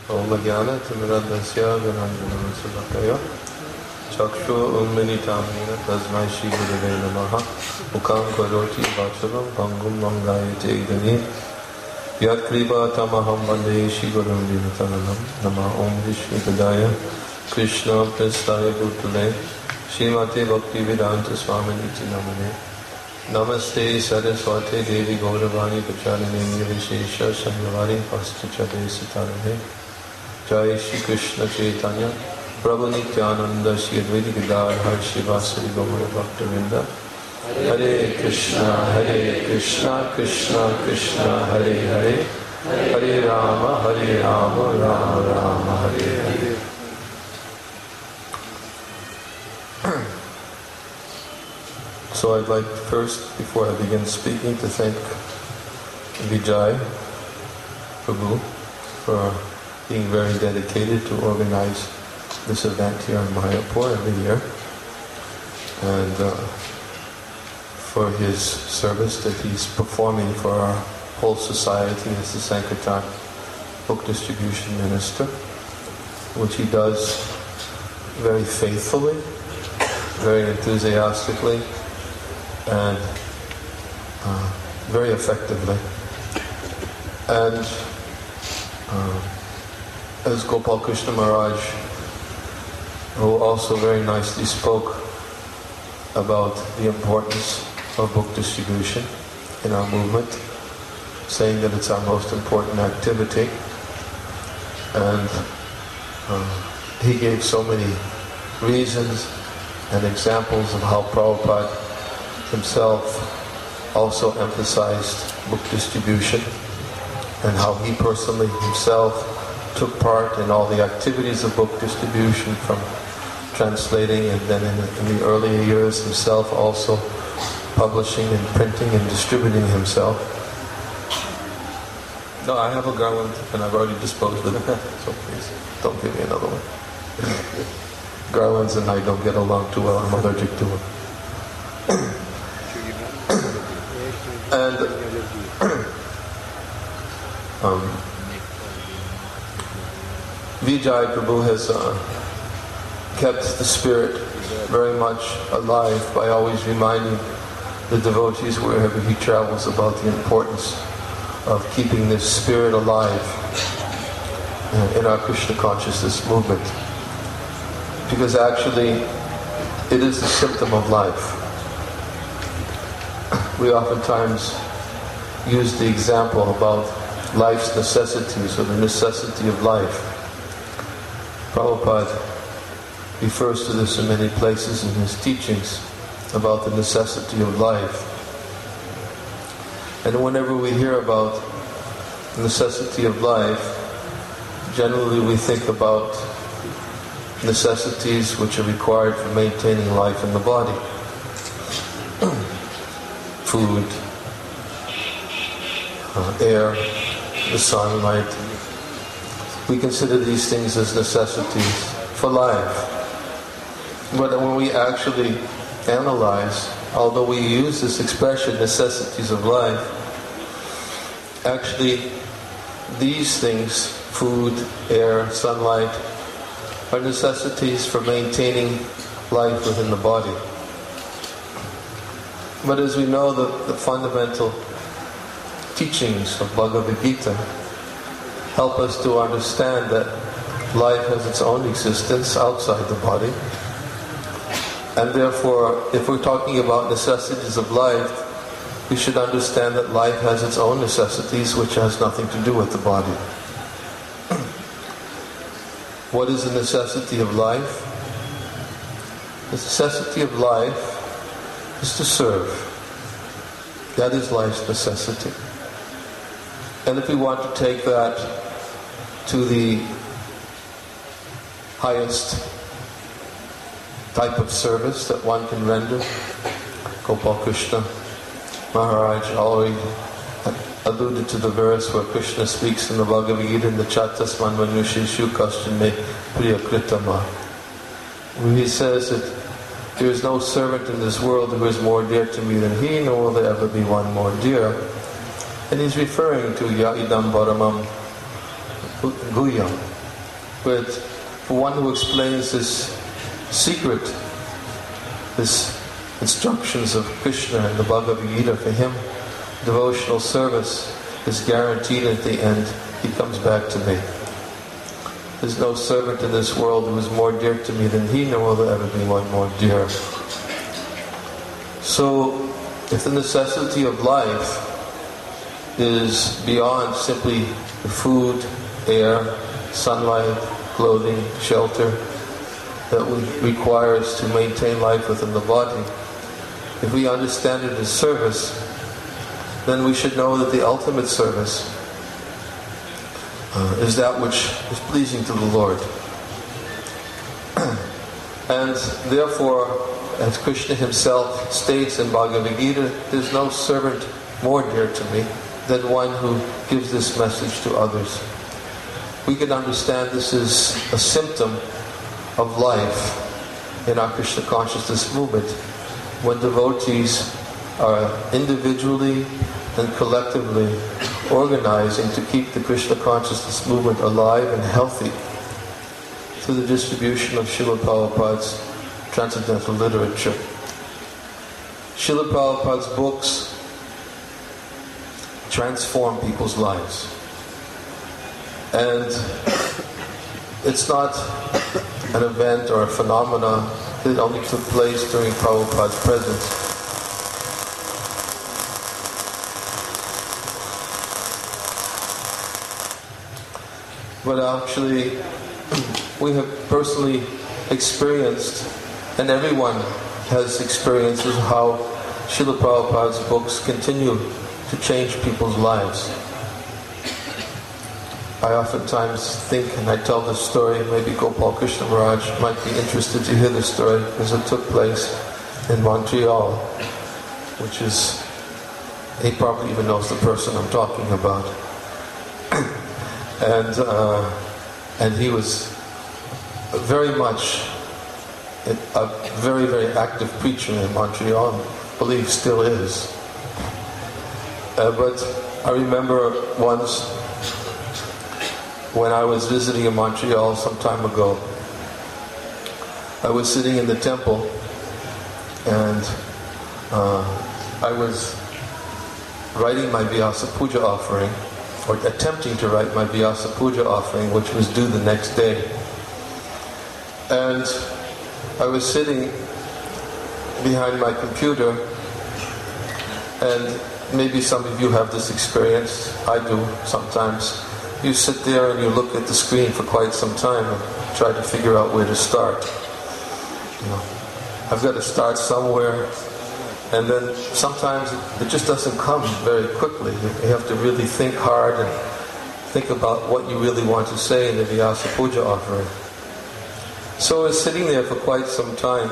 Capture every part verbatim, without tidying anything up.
Om Jnana Timirandasya Gananjanamasulataya Chakshu Unmilitam Yena Tasmai Shri Gurave Namaha Mukam Karoti Vacharam Bangum Mangayate Idani Yat Kripa Tamaham Vande Shri Gurum Dinatananam Nama Om Vishnu Padaya Krishna Prestaya Bhutale Srimati Bhakti Vedanta Swami Niti Namane Namaste Saraswate Devi Gauravani Pacharine Nirvishesha Shanyavari Pastichade Sitarane Jai Shri Krishna Chaitanya Prabhu Nityananda Shri Advaita Gadadhar Shivasari Gaura Bhaktavinda Hare Krishna Hare Krishna Krishna Krishna Hare Hare Hare Rama Hare Rama Rama Rama Hare Hare. So I'd like first, before I begin speaking, to thank Vijay Prabhu for being very dedicated to organize this event here in Mayapur every year, and uh, for his service that he's performing for our whole society as the Sankirtan Book Distribution Minister, which he does very faithfully, very enthusiastically, and uh, very effectively. And uh, as Gopal Krishna Maharaj, who also very nicely spoke about the importance of book distribution in our movement, saying that it's our most important activity, and uh, he gave so many reasons and examples of how Prabhupada himself also emphasized book distribution, and how he personally himself took part in all the activities of book distribution, from translating and then in the, in the earlier years himself also publishing and printing and distributing himself. No, I have a garland and I've already disposed of it, so please don't give me another one. Garlands and I don't get along too well, I'm allergic to them. And um, Vijay Prabhu has uh, kept the spirit very much alive by always reminding the devotees wherever he travels about the importance of keeping this spirit alive uh, in our Krishna consciousness movement. Because actually, it is the symptom of life. We oftentimes use the example about life's necessities, or the necessity of life. Prabhupada refers to this in many places in his teachings about the necessity of life. And whenever we hear about the necessity of life, generally we think about necessities which are required for maintaining life in the body. Food, uh, air, the sunlight. We consider these things as necessities for life. But when we actually analyze, although we use this expression, necessities of life, actually these things, food, air, sunlight, are necessities for maintaining life within the body. But as we know, the, the fundamental teachings of Bhagavad Gita help us to understand that life has its own existence outside the body. And therefore, if we're talking about necessities of life, we should understand that life has its own necessities which has nothing to do with the body. What is the necessity of life? The necessity of life is to serve. That is life's necessity. And if we want to take that to the highest type of service that one can render, Gopal Krishna Maharaj already alluded to the verse where Krishna speaks in the Bhagavad Gita in the Chatasman Manushishu Kaschan Me Priya Kritama, where he says that there is no servant in this world who is more dear to me than he, nor will there ever be one more dear. And he's referring to Ya Idam Paramam Guhyam. But for one who explains this secret, this instructions of Krishna and the Bhagavad Gita, for him, devotional service is guaranteed at the end. He comes back to me. There's no servant in this world who is more dear to me than he, nor will there ever be one more dear. So, if the necessity of life is beyond simply the food, air, sunlight, clothing, shelter that we requires to maintain life within the body, if we understand it as service, then we should know that the ultimate service uh, is that which is pleasing to the Lord. And therefore, as Krishna himself states in Bhagavad Gita, there's no servant more dear to me than one who gives this message to others. We can understand this is a symptom of life in our Krishna consciousness movement, when devotees are individually and collectively organizing to keep the Krishna consciousness movement alive and healthy through the distribution of Srila Prabhupada's transcendental literature. Srila Prabhupada's books transform people's lives. And it's not an event or a phenomenon that only took place during Prabhupada's presence. But actually, we have personally experienced, and everyone has experienced, how Srila Prabhupada's books continue to change people's lives. I oftentimes think, and I tell this story, maybe Gopal Krishna Maharaj might be interested to hear this story, because it took place in Montreal, which is, he probably even knows the person I'm talking about. and uh, and he was very much a very, very active preacher in Montreal, I believe still is. Uh, but I remember once when I was visiting in Montreal some time ago, I was sitting in the temple and uh, I was writing my Vyasa Puja offering, or attempting to write my Vyasa Puja offering, which was due the next day. And I was sitting behind my computer, and maybe some of you have this experience, I do sometimes. You sit there and you look at the screen for quite some time and try to figure out where to start. You know, I've got to start somewhere, and then sometimes it just doesn't come very quickly. You have to really think hard and think about what you really want to say in the Vyasa Puja offering. So I was sitting there for quite some time,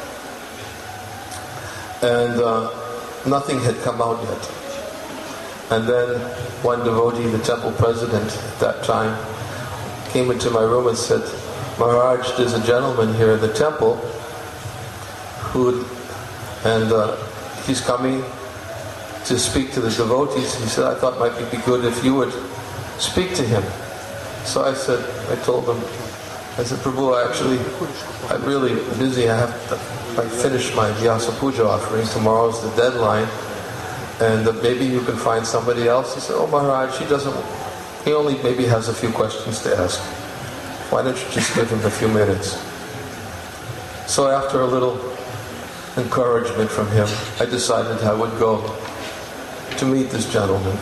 and uh, nothing had come out yet. And then one devotee, the temple president at that time, came into my room and said, "Maharaj, there's a gentleman here in the temple who, and uh, he's coming to speak to the devotees." He said, "I thought it might be good if you would speak to him." So I said, I told him, I said, "Prabhu, actually, I'm really busy. I have to, I finished my Vyasa Puja offering. Tomorrow's the deadline. And uh, maybe you can find somebody else." He said, "Oh, Maharaj, he doesn't, he only maybe has a few questions to ask. Why don't you just give him a few minutes?" So after a little encouragement from him, I decided I would go to meet this gentleman.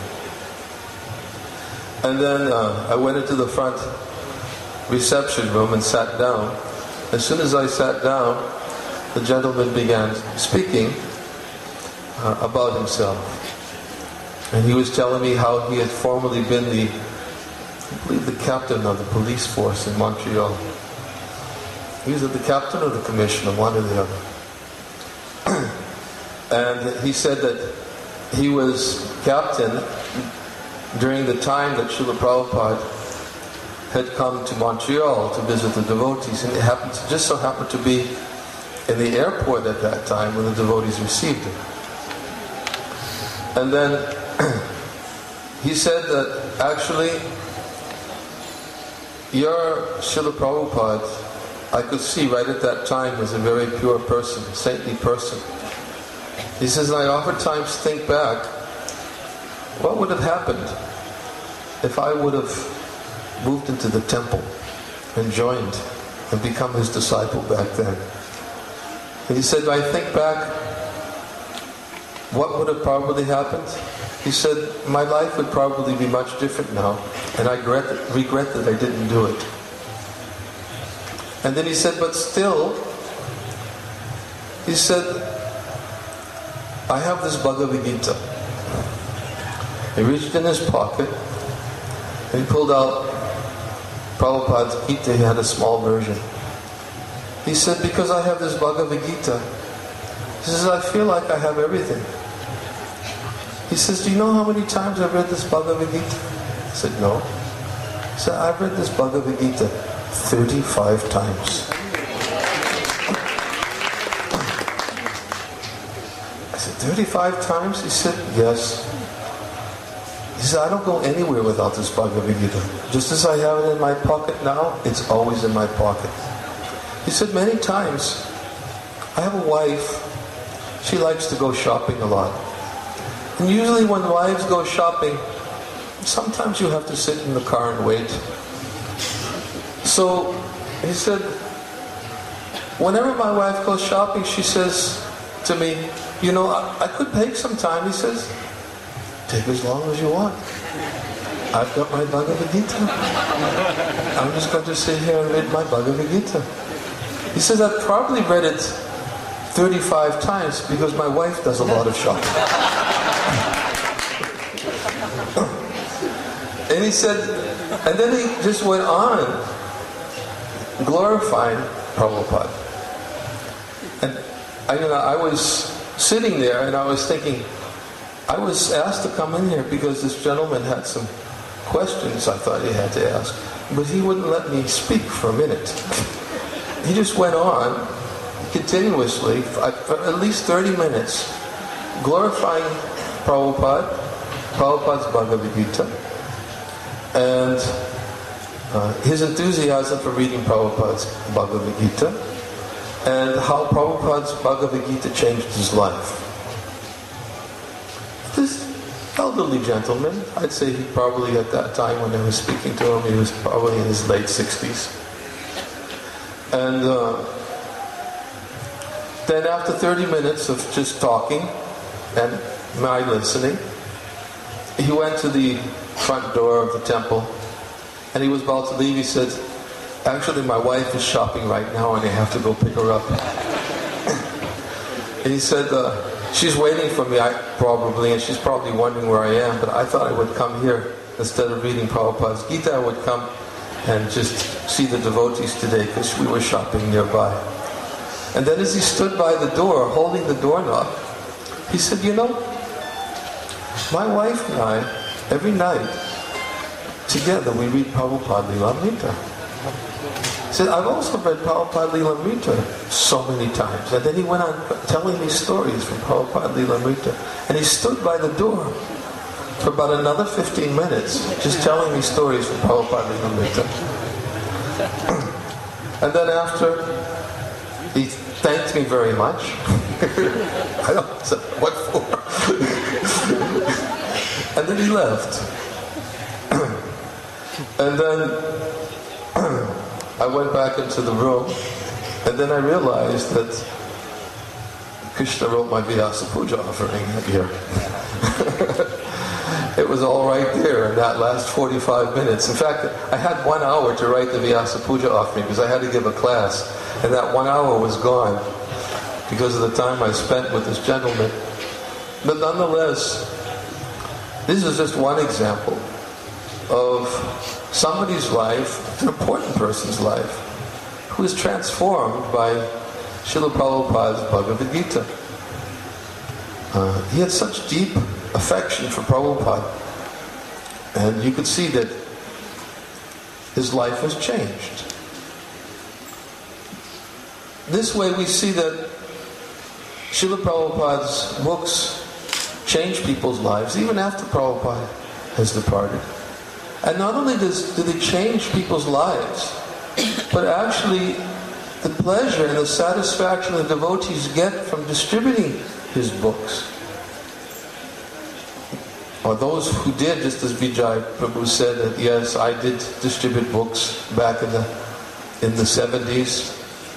And then uh, I went into the front reception room and sat down. As soon as I sat down, the gentleman began speaking Uh, about himself. And he was telling me how he had formerly been the, I believe, the captain of the police force in Montreal. He was the captain or the commissioner, one or the other. And he said that he was captain during the time that Srila Prabhupada had come to Montreal to visit the devotees, and it happened to, just so happened to be in the airport at that time when the devotees received him. And then he said that actually your Srila Prabhupada, I could see right at that time, was a very pure person, saintly person. He says, I oftentimes think back, what would have happened if I would have moved into the temple and joined and become his disciple back then? And he said, I think back, what would have probably happened? He said, my life would probably be much different now, and I regret, regret that I didn't do it. And then he said, but still, he said, I have this Bhagavad Gita. He reached in his pocket, and he pulled out Prabhupada's Gita. He had a small version. He said, because I have this Bhagavad Gita, he says, I feel like I have everything. He says, do you know how many times I've read this Bhagavad Gita? I said, no. He said, I've read this Bhagavad Gita thirty-five times. I said, thirty-five times? He said, yes. He said, I don't go anywhere without this Bhagavad Gita. Just as I have it in my pocket now, it's always in my pocket. He said, many times, I have a wife, she likes to go shopping a lot. And usually when wives go shopping, sometimes you have to sit in the car and wait. So, he said, whenever my wife goes shopping, she says to me, you know, I, I could take some time. He says, take as long as you want. I've got my Bhagavad Gita. I'm just going to sit here and read my Bhagavad Gita. He says, I've probably read it thirty-five times because my wife does a lot of shopping. And he said, and then he just went on glorifying Prabhupada. And I, you know, I was sitting there and I was thinking, I was asked to come in here because this gentleman had some questions I thought he had to ask, but he wouldn't let me speak for a minute. He just went on continuously for at least thirty minutes glorifying Prabhupada, Prabhupada's Bhagavad Gita, and uh, his enthusiasm for reading Prabhupada's Bhagavad Gita, and how Prabhupada's Bhagavad Gita changed his life. This elderly gentleman, I'd say he probably at that time when I was speaking to him, he was probably in his late sixties. And uh, then after thirty minutes of just talking and my listening, he went to the front door of the temple and he was about to leave. He said, actually my wife is shopping right now and I have to go pick her up. And he said, uh, she's waiting for me I, probably, and she's probably wondering where I am, but I thought I would come here instead of reading Prabhupada's Gita. I would come and just see the devotees today because we were shopping nearby. And then as he stood by the door, holding the doorknob, he said, you know, my wife and I, every night, together we read Prabhupada Lilamrita. He said, I've also read Prabhupada Lilamrita so many times. And then he went on telling me stories from Prabhupada Lilamrita. And he stood by the door for about another fifteen minutes, just telling me stories from Prabhupada Lilamrita. And then after, he thanked me very much. I don't know what for. And then he left. And then I went back into the room, and then I realized that Krishna wrote my Vyasa Puja offering that year. It was all right there in that last forty-five minutes. In fact, I had one hour to write the Vyasa Puja offering because I had to give a class, and that one hour was gone because of the time I spent with this gentleman. But nonetheless, this is just one example of somebody's life, an important person's life, who is transformed by Srila Prabhupada's Bhagavad Gita. Uh, he had such deep affection for Prabhupada, and you could see that his life was changed. This way we see that Srila Prabhupada's books change people's lives even after Prabhupada has departed. And not only does, do they change people's lives, but actually the pleasure and the satisfaction the devotees get from distributing his books. Or those who did, just as Vijay Prabhu said, that yes, I did distribute books back in the in the seventies.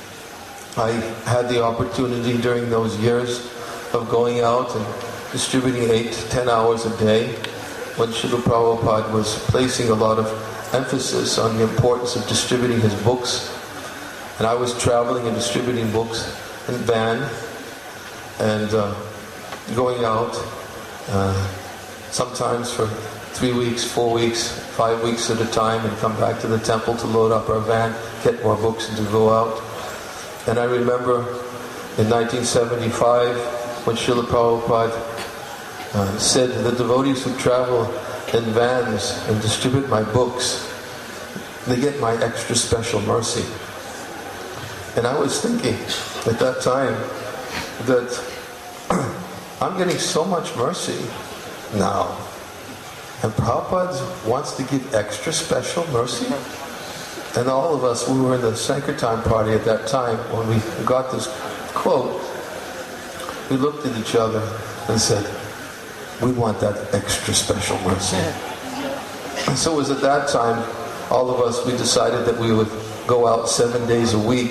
I had the opportunity during those years of going out and distributing eight to ten hours a day, when Srila Prabhupada was placing a lot of emphasis on the importance of distributing his books. And I was traveling and distributing books in van and uh, going out uh, sometimes for three weeks, four weeks, five weeks at a time, and come back to the temple to load up our van, get more books and to go out. And I remember in nineteen seventy-five when Srila Prabhupada uh, said the devotees who travel in vans and distribute my books, they get my extra special mercy. And I was thinking at that time that I'm getting so much mercy now, and Prabhupada wants to give extra special mercy? And all of us, we were in the Sankirtan party at that time, when we got this quote, we looked at each other and said, we want that extra special mercy. And so it was at that time, all of us, we decided that we would go out seven days a week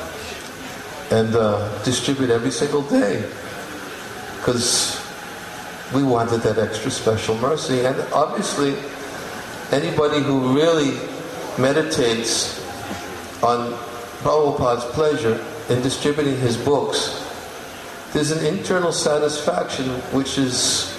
and uh, distribute every single day, because we wanted that extra special mercy. And obviously, anybody who really meditates on Prabhupada's pleasure in distributing his books, there's an internal satisfaction which is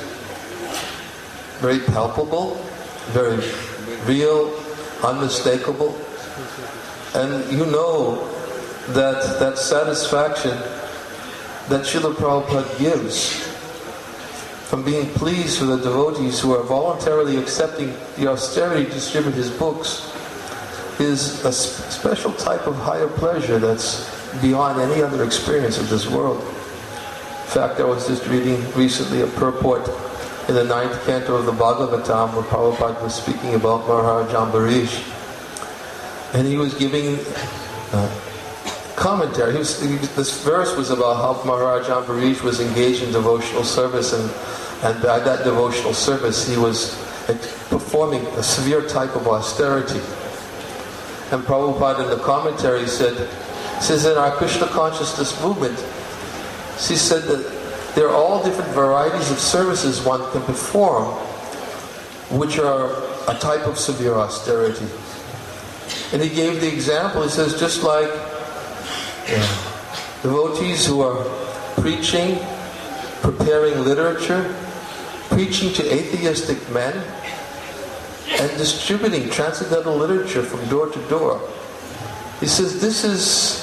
very palpable, very real, unmistakable. And you know that that satisfaction that Srila Prabhupada gives from being pleased for the devotees who are voluntarily accepting the austerity to distribute his books is a sp- special type of higher pleasure that's beyond any other experience of this world. In fact, I was just reading recently a purport in the ninth canto of the Bhagavatam where Prabhupada was speaking about Maharaj Ambarish, and he was giving uh, commentary. He was, he, this verse was about how Maharaj Ambarish was engaged in devotional service, and, and by that devotional service he was performing a severe type of austerity. And Prabhupada in the commentary said, says in our Krishna consciousness movement, she said that there are all different varieties of services one can perform which are a type of severe austerity. And he gave the example, he says, just like yeah, devotees who are preaching, preparing literature, preaching to atheistic men, and distributing transcendental literature from door to door. He says this is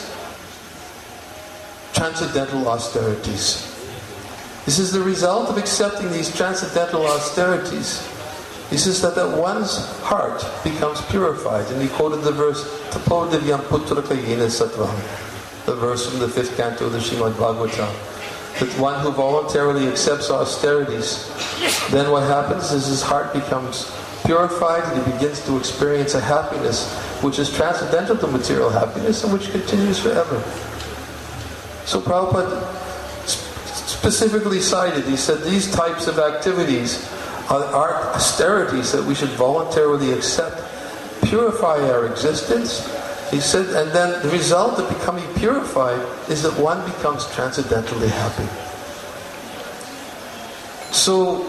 transcendental austerities. This is the result of accepting these transcendental austerities. He says that, that one's heart becomes purified. And he quoted the verse, Tapo divyam putraka yena sattvam, the verse from the fifth canto of the Srimad Bhagavatam. That one who voluntarily accepts austerities, then what happens is his heart becomes purified and he begins to experience a happiness which is transcendental to material happiness and which continues forever. So Prabhupada specifically cited, he said these types of activities are, are austerities that we should voluntarily accept, purify our existence. He said, and then the result of becoming purified is that one becomes transcendentally happy. So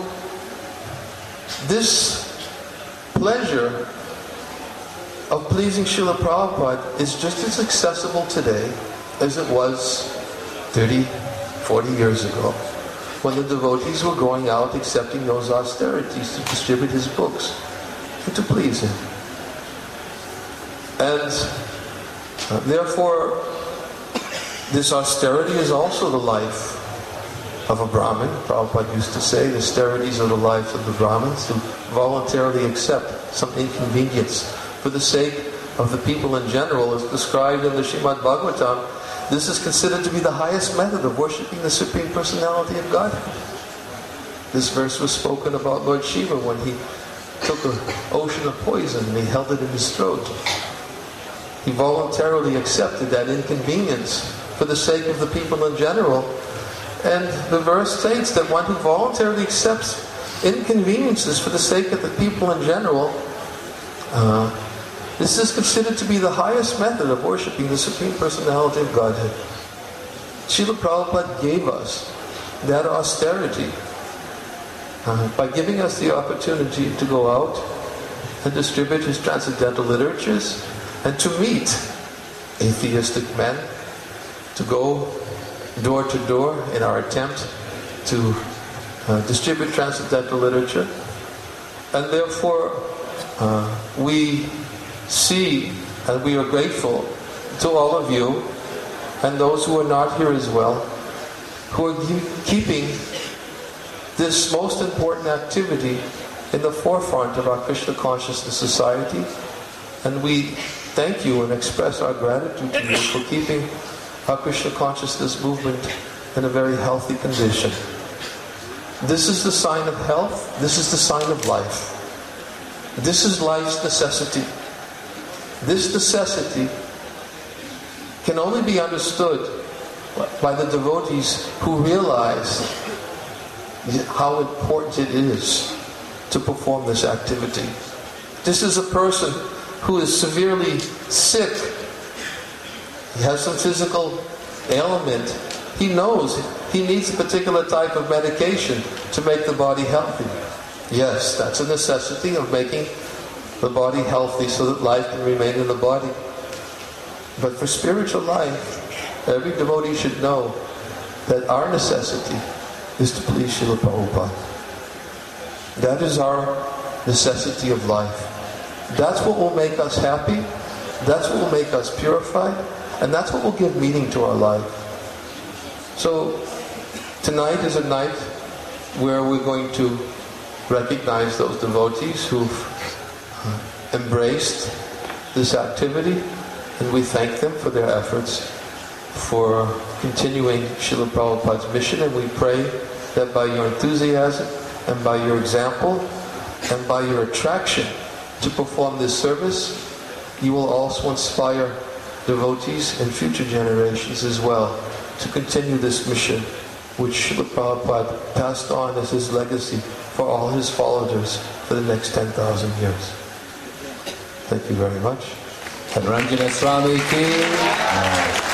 this pleasure of pleasing Srila Prabhupada is just as accessible today as it was thirty, forty years ago, when the devotees were going out accepting those austerities to distribute his books and to please him. And uh, therefore, this austerity is also the life of a Brahmin. Prabhupada used to say, the austerities are the life of the Brahmins who voluntarily accept some inconvenience for the sake of the people in general, as described in the Srimad Bhagavatam. This is considered to be the highest method of worshipping the Supreme Personality of Godhead. This verse was spoken about Lord Shiva when he took an ocean of poison and he held it in his throat. He voluntarily accepted that inconvenience for the sake of the people in general. And the verse states that one who voluntarily accepts inconveniences for the sake of the people in general, uh, this is considered to be the highest method of worshipping the Supreme Personality of Godhead. Srila Prabhupada gave us that austerity uh, by giving us the opportunity to go out and distribute his transcendental literatures and to meet atheistic men, to go door to door in our attempt to uh, distribute transcendental literature. And therefore uh, we see and we are grateful to all of you and those who are not here as well, who are keeping this most important activity in the forefront of our Krishna Consciousness Society. And we thank you and express our gratitude to you for keeping our Krishna Consciousness movement in a very healthy condition. This is the sign of health. This is the sign of life. This is life's necessity. This necessity can only be understood by the devotees who realize how important it is to perform this activity. This is a person who is severely sick. He has some physical ailment. He knows he needs a particular type of medication to make the body healthy. Yes, that's a necessity of making the body healthy so that life can remain in the body. But for spiritual life, every devotee should know that our necessity is to please Srila Prabhupada. That is our necessity of life. That's what will make us happy. That's what will make us purified. And that's what will give meaning to our life. So tonight is a night where we're going to recognize those devotees who've embraced this activity, and we thank them for their efforts for continuing Srila Prabhupada's mission, and we pray that by your enthusiasm and by your example and by your attraction to perform this service, you will also inspire devotees in future generations as well to continue this mission which Srila Prabhupada passed on as his legacy for all his followers for the next ten thousand years. Thank you very much. Ranjana Swami ki